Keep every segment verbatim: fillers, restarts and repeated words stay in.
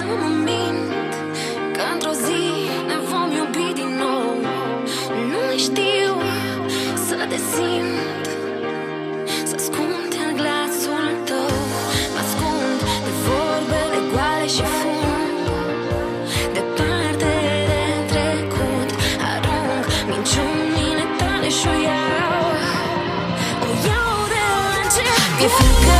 mă mint că într-o zi ne vom iubi din nou. Nu mai știu să te simt, să ascund în glasul tău. Mă ascund de vorbele goale și fund, departe de trecut. Arunc minciunile tale și o iau, o iau de la început. Mi-e frică,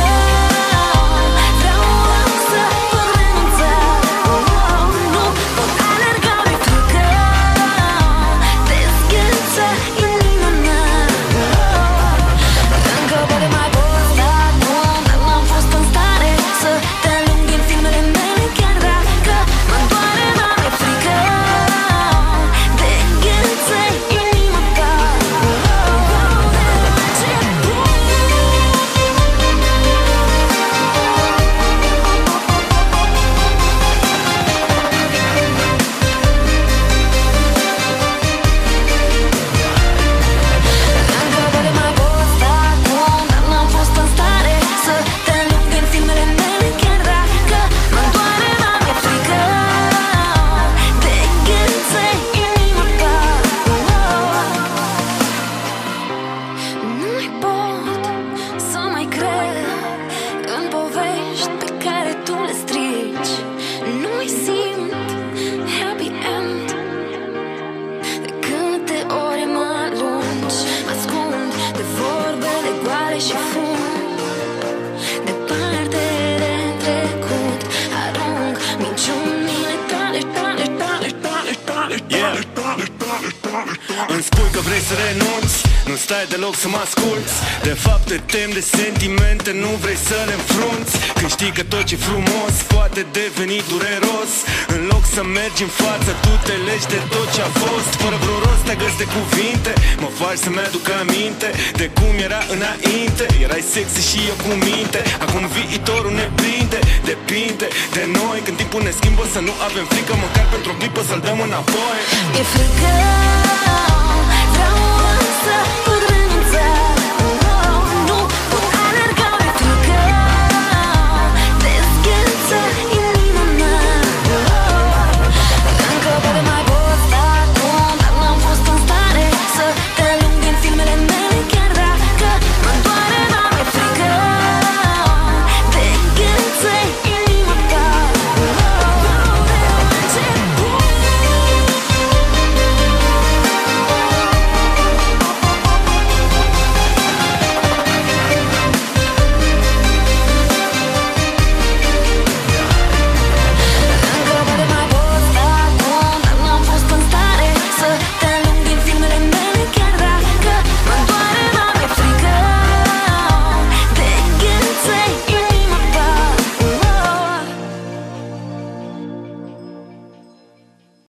îmi spui că vrei să renunți, nu stai deloc să mă asculți. De fapt te temi de sentimente, nu vrei să le înfrunți. Când știi că tot ce frumos poate deveni dureros. În loc să mergi în față, tu te legi de tot ce a fost. Fără vreun rost te găsi de cuvinte, mă faci să-mi aduc aminte de cum era înainte. Erai sexy și eu cu minte, acum viitorul ne prinde. Depinde de noi, când timpul ne schimbă, să nu avem frică, măcar pentru o clipă să-l dăm înapoi. Mi-e frică, vreau să pot renunța.